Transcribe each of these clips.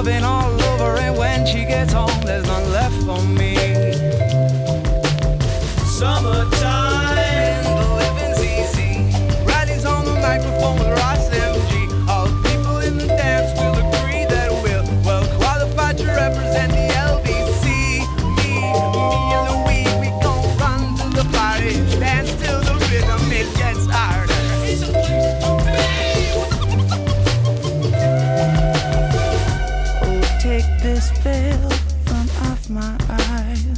loving all over, and when she gets home, there's none left for me. Summertime, the living's easy. Riley's on the microphone with Ross MG. All the people in the dance will agree that we're well qualified to represent the LBC. Me and Louis, we gon' run to the party, dance till the rhythm, it gets harder. It's a place to be. Oh, take this veil from off my eyes.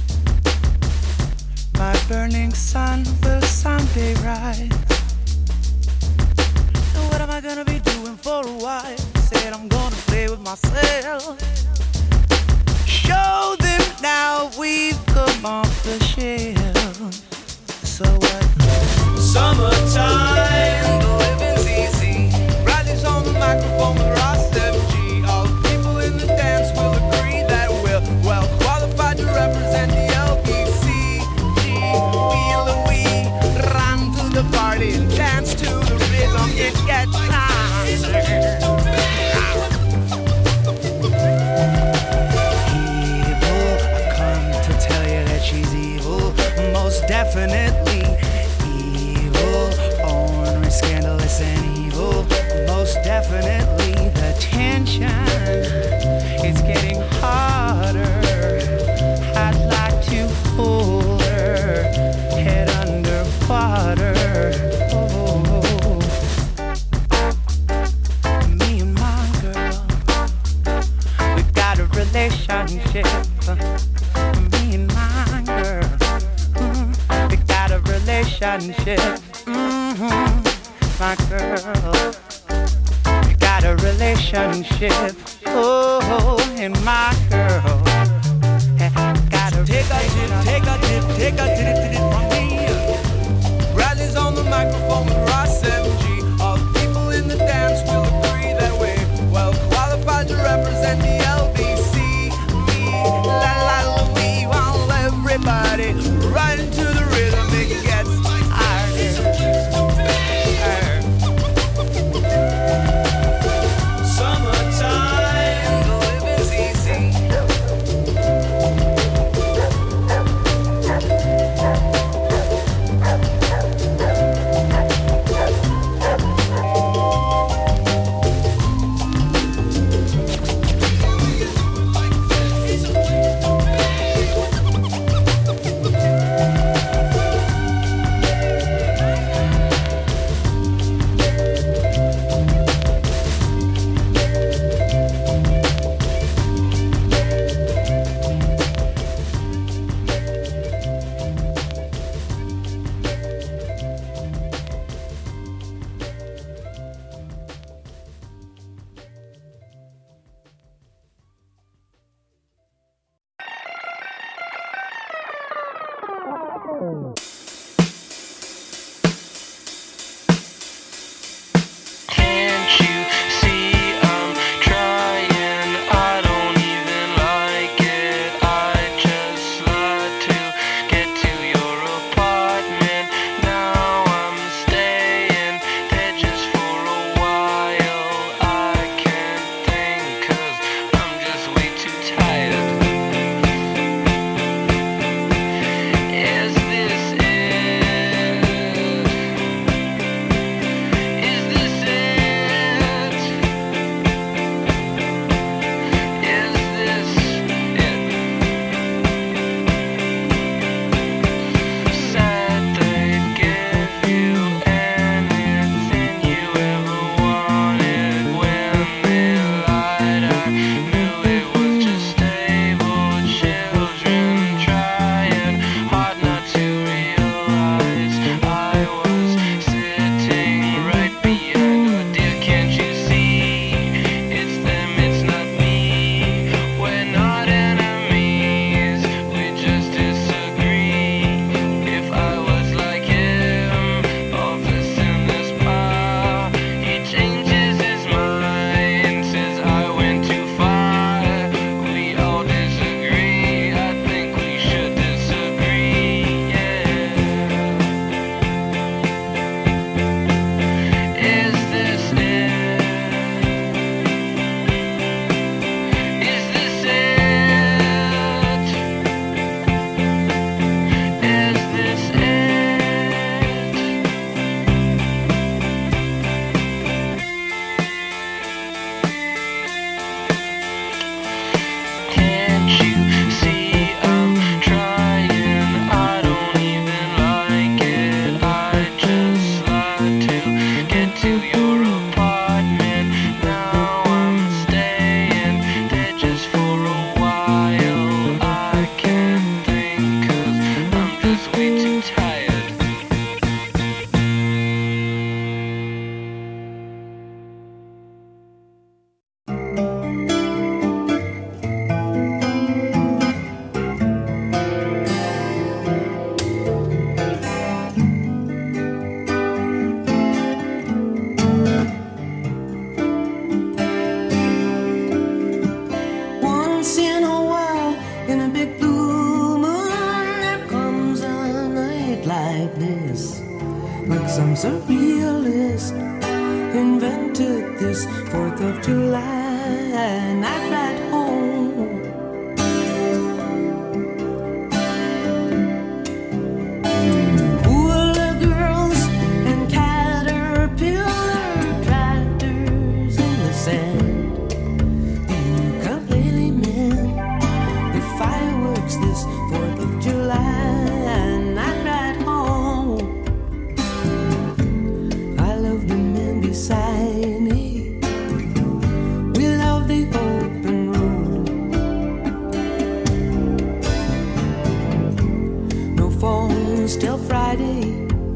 My burning sun will someday rise. And what am I gonna be doing for a while? Said I'm gonna play with myself. Show them now we've come off the shelf. So what? Summertime, the living's easy. Riley's on the microphone with Ross MG. All the people in the dance will agree that we're well qualified to represent the LBC. We and Louis run to the party and dance to the rhythm. It gets harder. Evil, I've come to tell you that she's evil. Most definitely evil. Ornery, scandalous, and evil. Most definitely the tension is getting harder. I'd like to hold her head underwater. Oh, me and my girl, we got a relationship. Me and my girl, we got a relationship. My girl, we got a relationship. Oh, and my girl. Take a tip from me. Riley's on the microphone with Ross MG. All the people in the dance will agree that we're well qualified to represent the LBC. Me, la la Louis, while everybody right into the rhythm, it gets harder. Summertime, the living's easy. a realist, invented this 4th of July, and I ride home. Hula girls and caterpillar tractors in the sand, ukulele men with fireworks this 4th of July, and I ride home. I love the men beside me. We love the open road. No phones till Friday.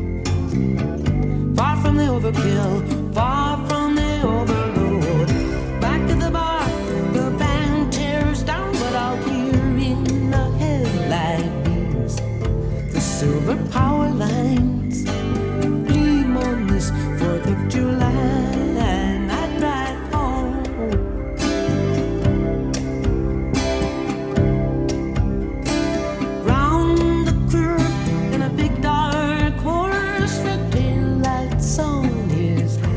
Far from the overkill, far from the overload. Back to the bar, the band tears down, but I'll hear in the headlight beams the silver power lines gleam on this 4th of July, and I'd ride home. Round the curve in a big dark horse, red tail lights on his hat.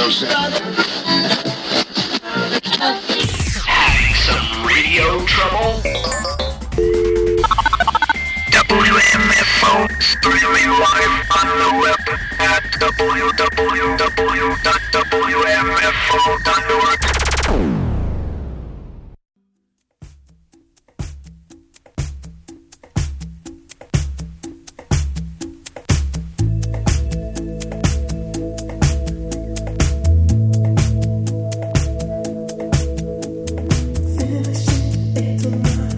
Having some radio trouble? WMFO streaming live on the web at www.wmfo.org. It's a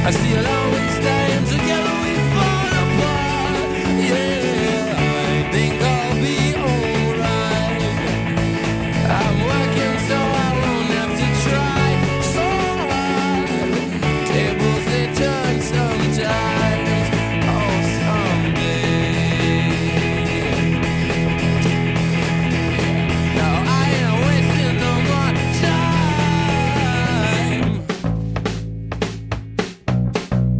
see it always stand together, we fall apart. Yeah, I think I'll be alright. I'm working so I won't have to try so hard. Tables they turn sometimes, oh someday. Now I ain't wasting no more time.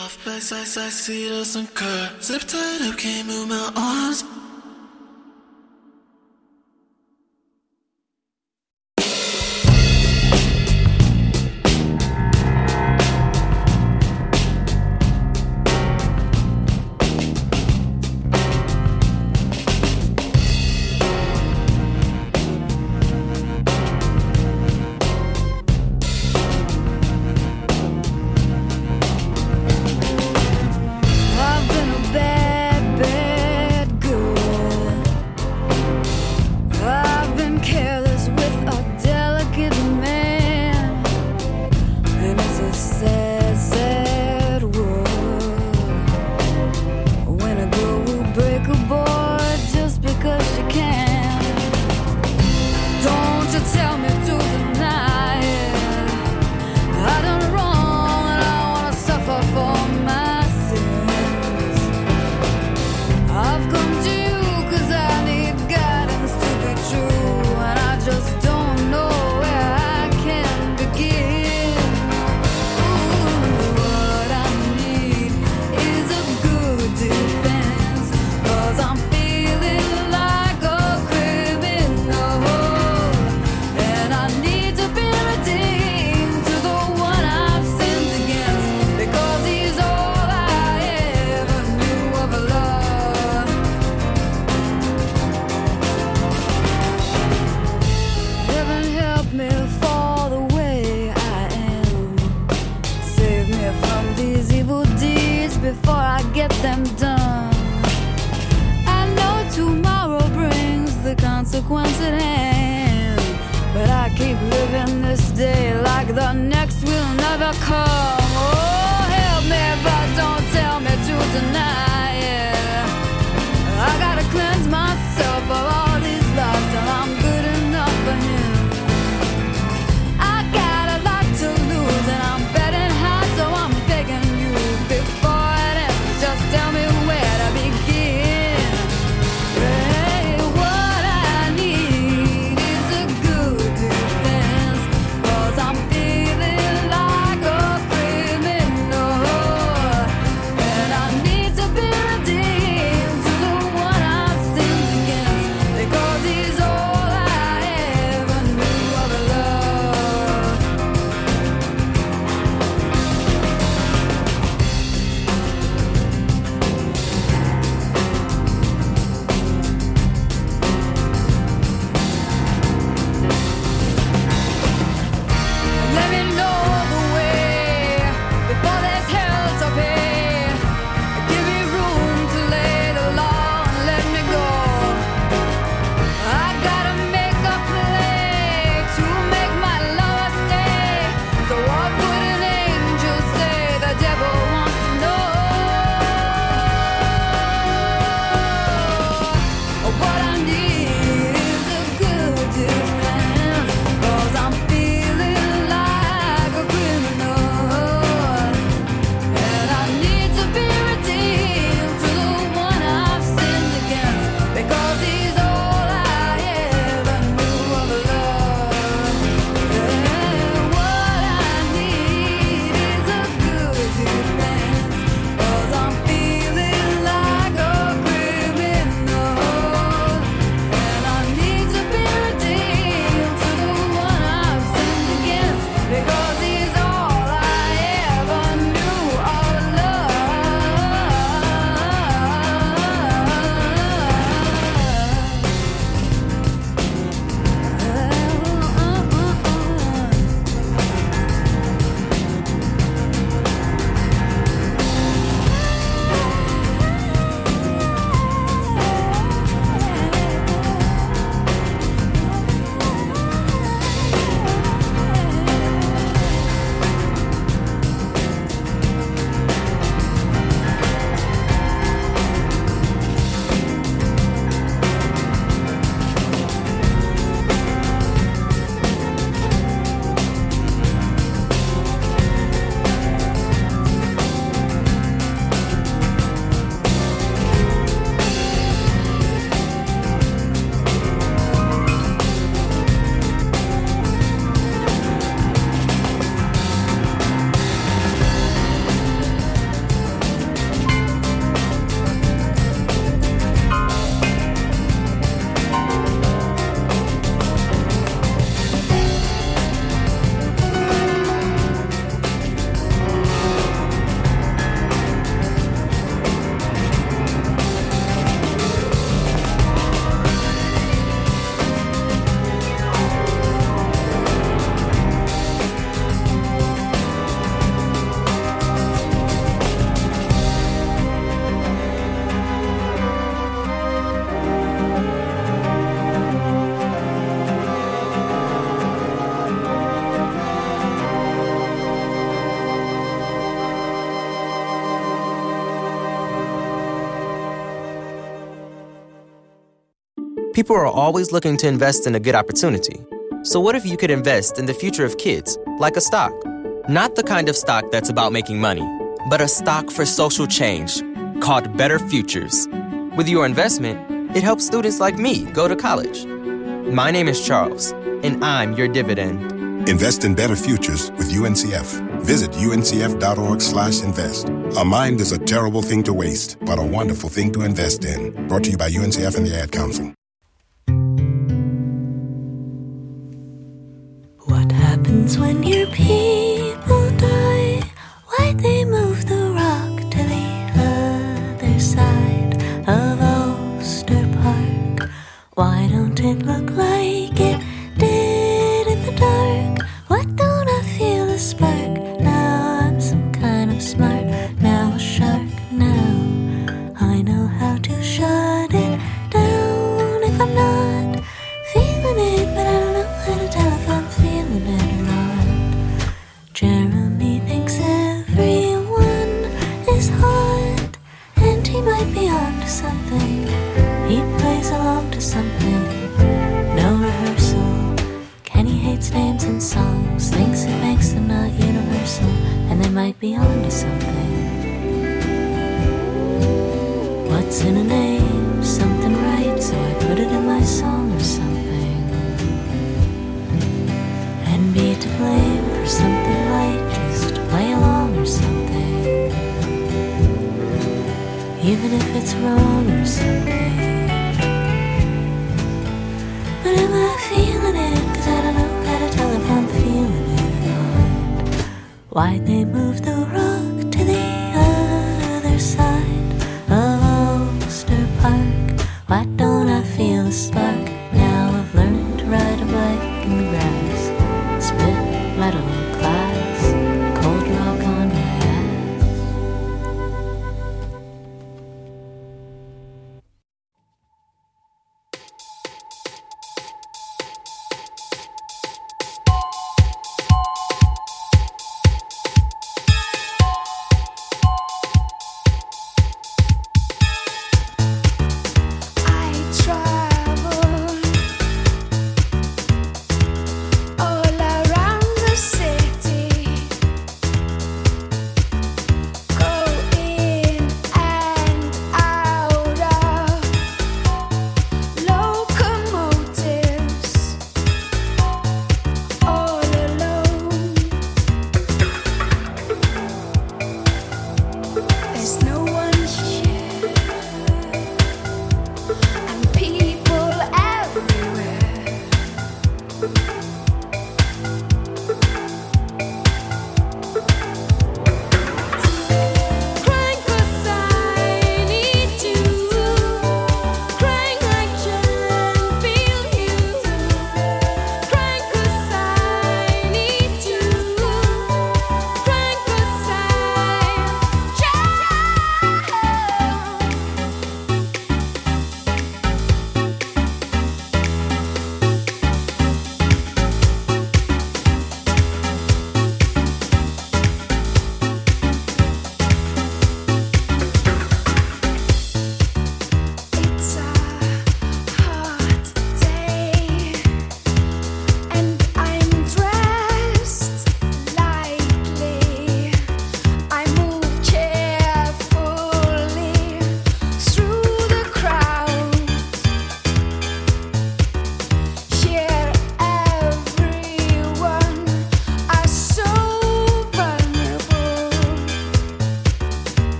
off, backside, side, seat, us and curve. Zip tied up, can't move my arms. To be People are always looking to invest in a good opportunity. So what if you could invest in the future of kids, like a stock? Not the kind of stock that's about making money, but a stock for social change called Better Futures. With your investment, it helps students like me go to college. My name is Charles, and I'm your dividend. Invest in better futures with UNCF. Visit uncf.org/invest. A mind is a terrible thing to waste, but a wonderful thing to invest in. Brought to you by UNCF and the Ad Council. What happens when your people die? Why they move the rock to the other side of Ulster Park? Why don't it look like it did in the dark? Why don't I feel a spark? Now I'm some kind of smart, now a shark. Now I know how to shut it down if I'm not feeling it, but I don't know how to tell if I'm feeling it or not. Jeremy thinks everyone is hot, and he might be on to something. He plays along to something. No rehearsal. Kenny hates names and songs, thinks it makes them not universal, and they might be on to something. What's in a name? Something right, so I put it in my song or something. And be to blame for something light, just play along or something. Even if it's wrong or something. But am I feeling it? 'Cause I don't know how to tell if I'm feeling it or not. Why'd they move the rock to the other side of Ulster Park? Why don't I feel a spark? Now I've learned to ride a bike in the grass. Spit metal glass, cold rock on my ass.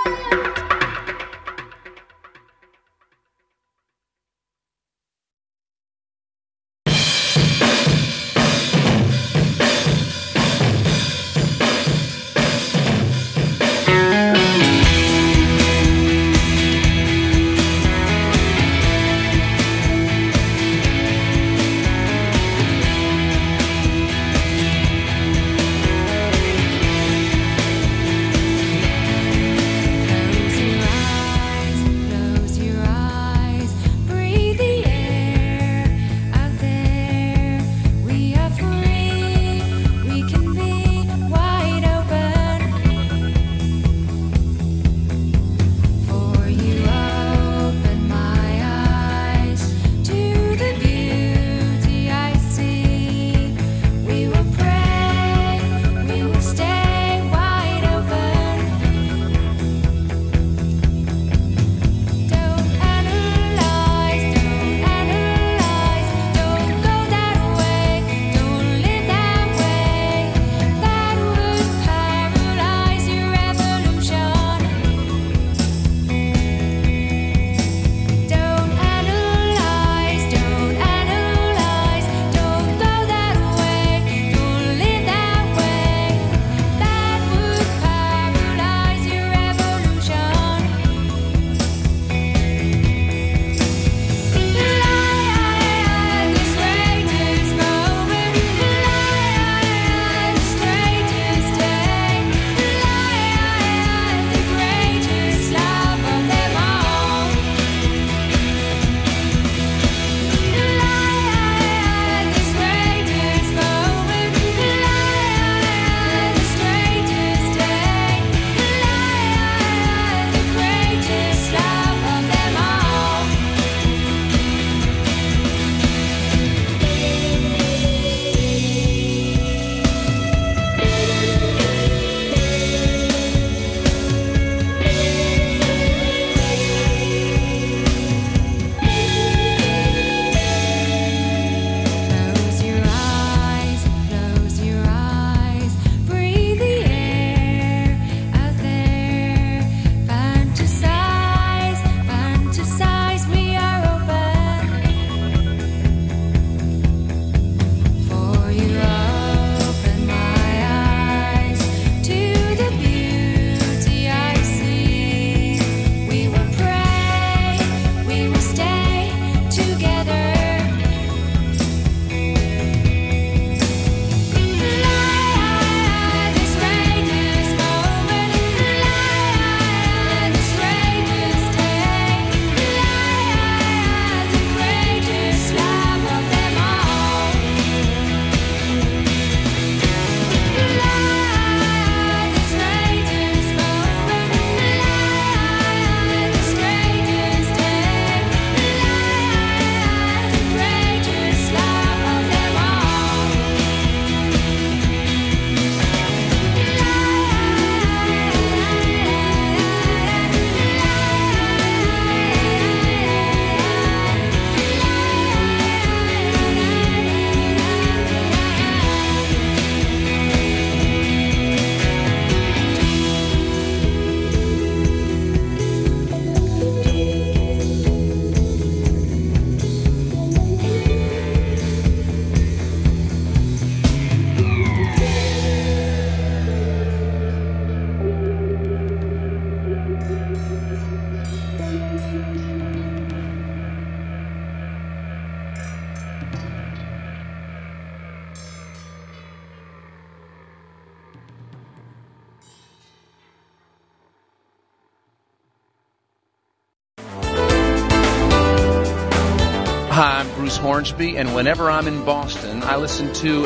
Hi, I'm Bruce Hornsby, and whenever I'm in Boston, I listen to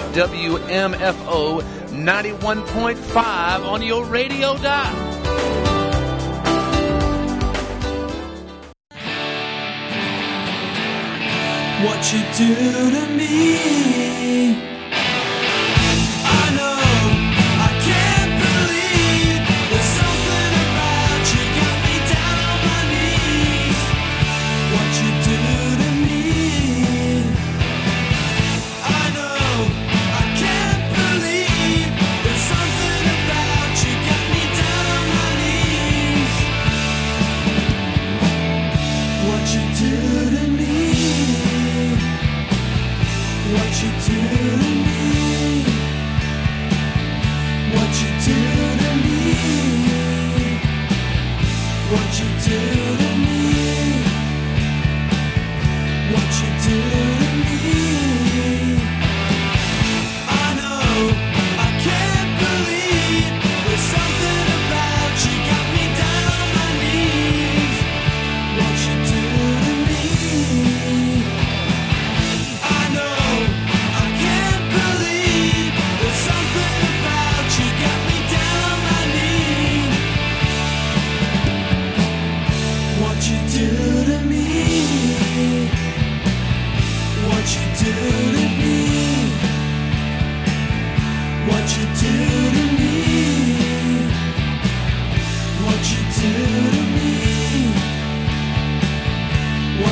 WMFO 91.5 on your radio dial. What you do to me, I know, I can't believe there's something about you got me down on my knees. What you do to me, I know, I can't believe there's something about you got me down on my knees.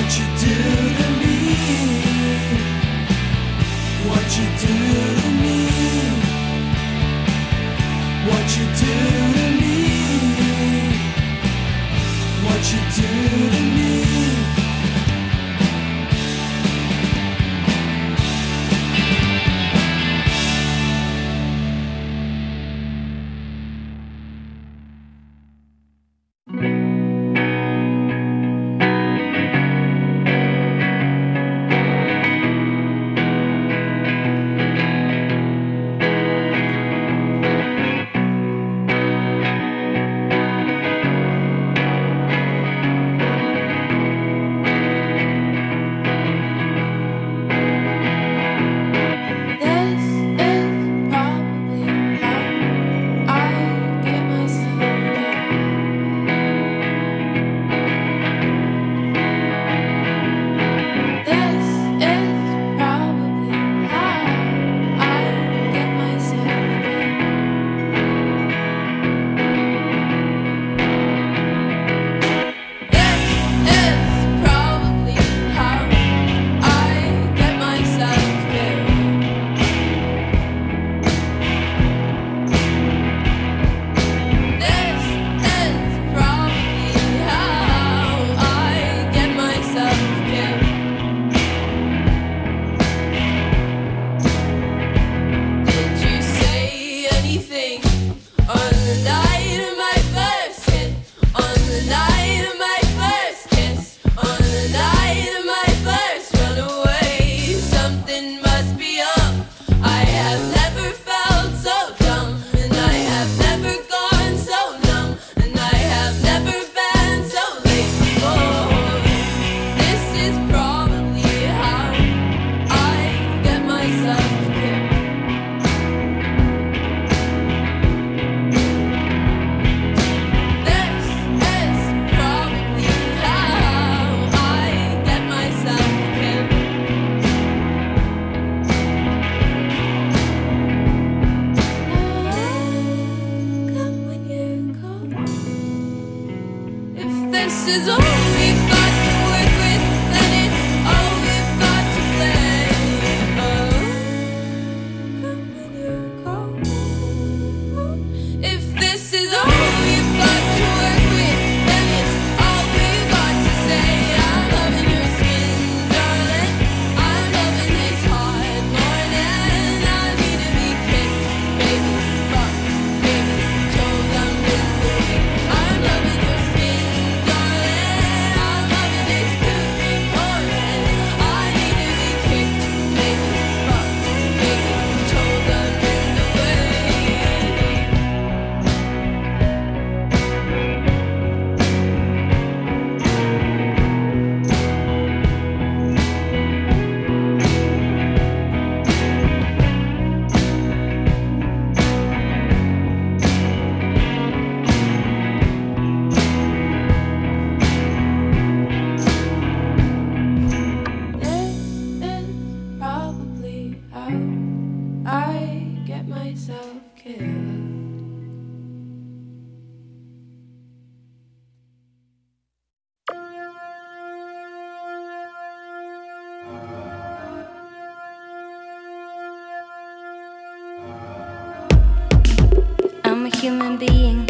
Human being,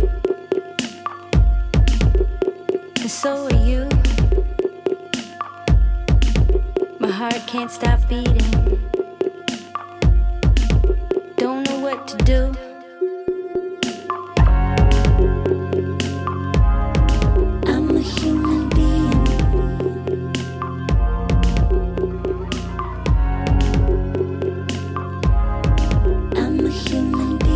and so are you. My heart can't stop beating. Don't know what to do. I'm a human being. I'm a human being.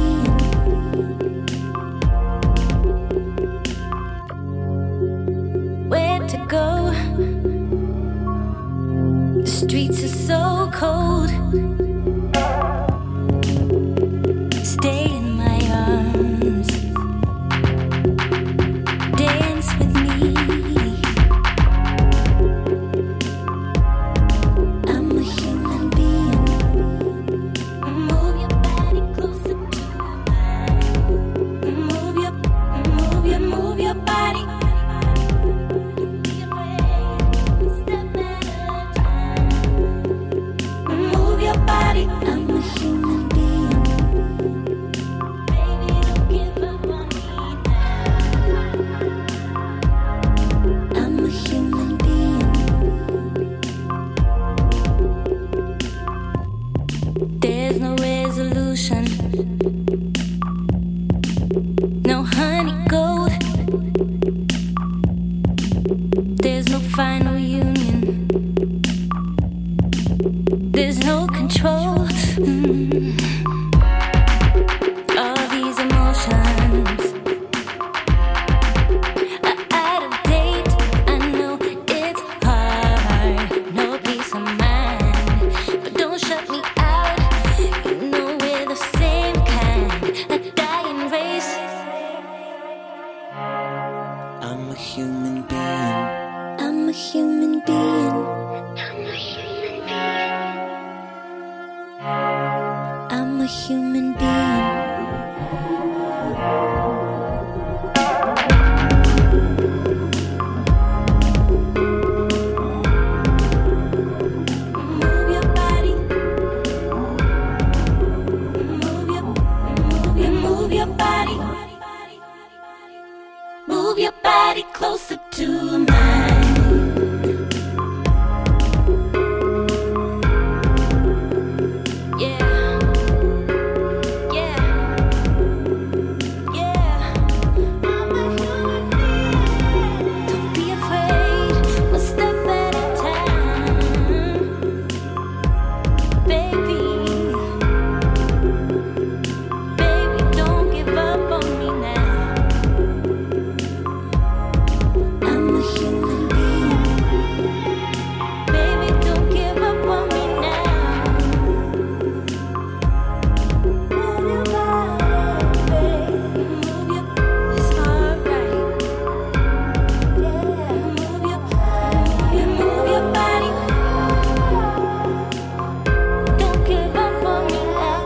Go. The streets are so cold. Stay in my arms. Dance with me. I'm a human being. Move your body closer to mine. Move your body. no honey gold. There's no final union. There's no control. All these emotions are out of date. I know it's hard, no peace of mind, but don't shut me out. You know we're the same kind, a dying race. I'm a human being. I'm a human being. I'm a human being. Move your body. Move your body. Move your body closer to mine. Yeah. Yeah. Yeah. I'm a human being. Don't be afraid. One step at a time. Baby. Baby, don't give up on me now. I'm a human being. Baby, don't give up on me now. Move your body, move your. It's alright. Yeah, move your body. Don't give up on me now.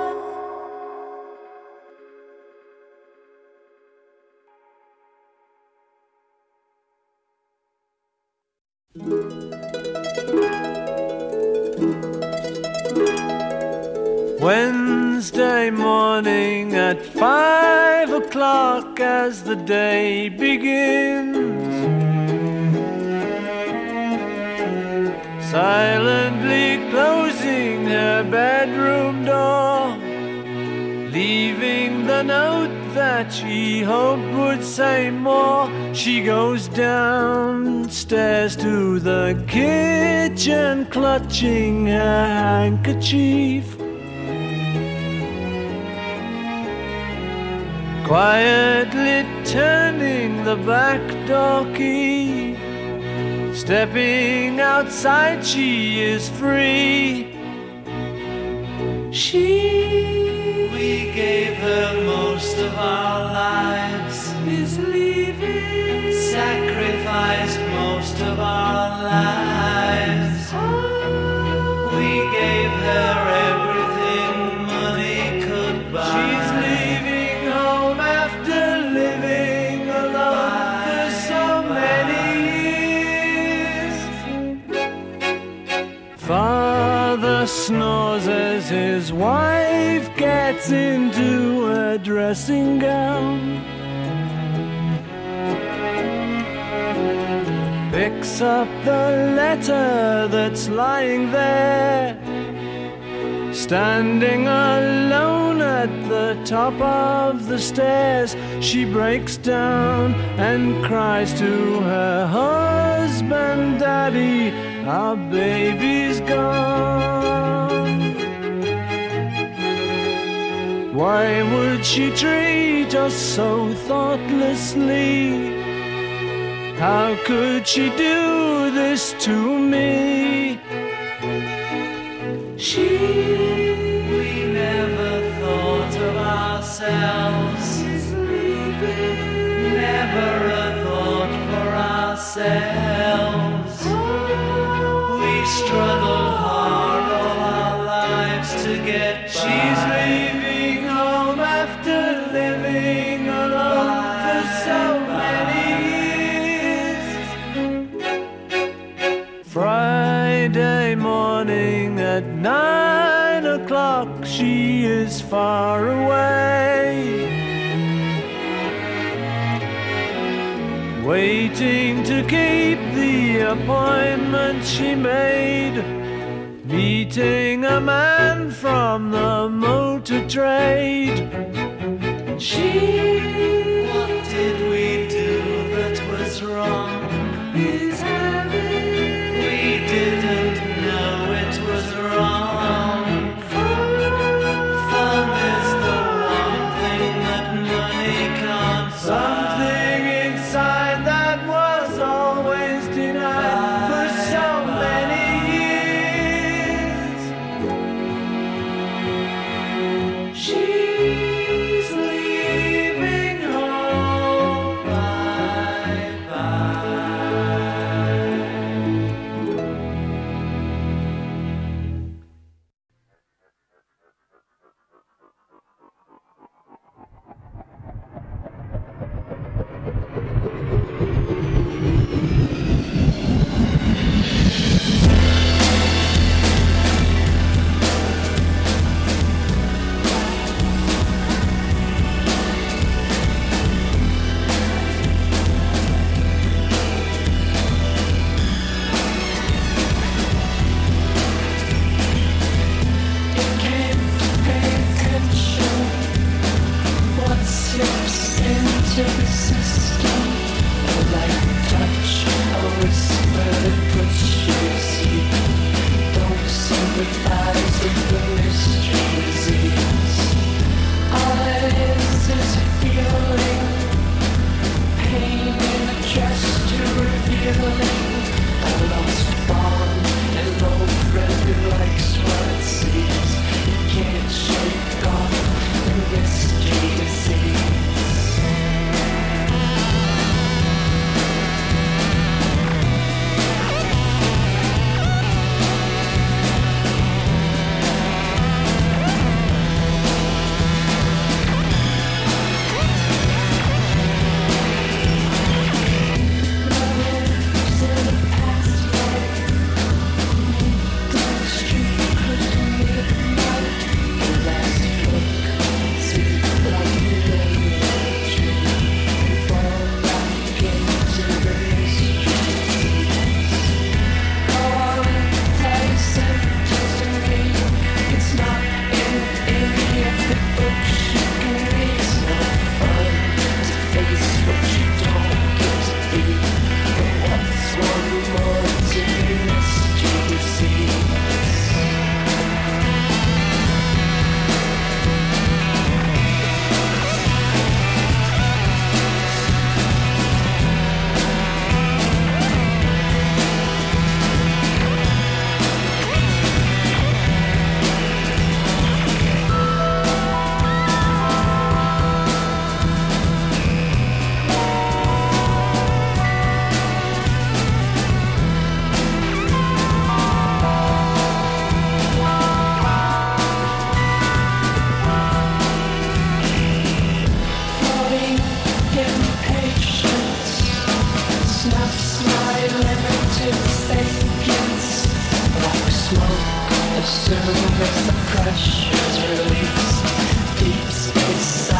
Wednesday morning at 5 o'clock as the day begins. Silently closing her bedroom door, leaving the note that she hoped would say more. She goes downstairs to the kitchen, clutching her handkerchief. Quietly turning the back door key. Stepping outside, she is free. We gave her most of our lives. Is leaving. Sacrificed most of our lives. We gave her everything money could buy. She's leaving home after living alone for so many years. Father snores as his wife gets into a dressing gown. Picks up the letter that's lying there. Standing alone at the top of the stairs, she breaks down and cries to her husband, "Daddy, our baby's gone." Why would she treat us so thoughtlessly? How could she do this to me? We never thought of ourselves. Never a thought for ourselves. We struggled hard all our lives to get by. She's leaving home after living alone for so many years. Friday morning at 9 o'clock, she is far away, waiting to keep the appointment she made, meeting a man from the motor trade. What did we do that was wrong? We didn't know it was wrong. Fun is the one thing that money can't buy. Something inside that was always denied for so many years. She's leaving home. Bye bye. What slips into the system? A light touch, a whisper that puts you to sleep. Don't sympathize with the mystery disease. All it is a feeling, pain in a chest to revealing. A lost bond, an old friend who likes what it sees. You can't shake off the mystery disease. Floating impatience snuffs my limited sapience. Black smoke as soon as the pressure's released. Deep space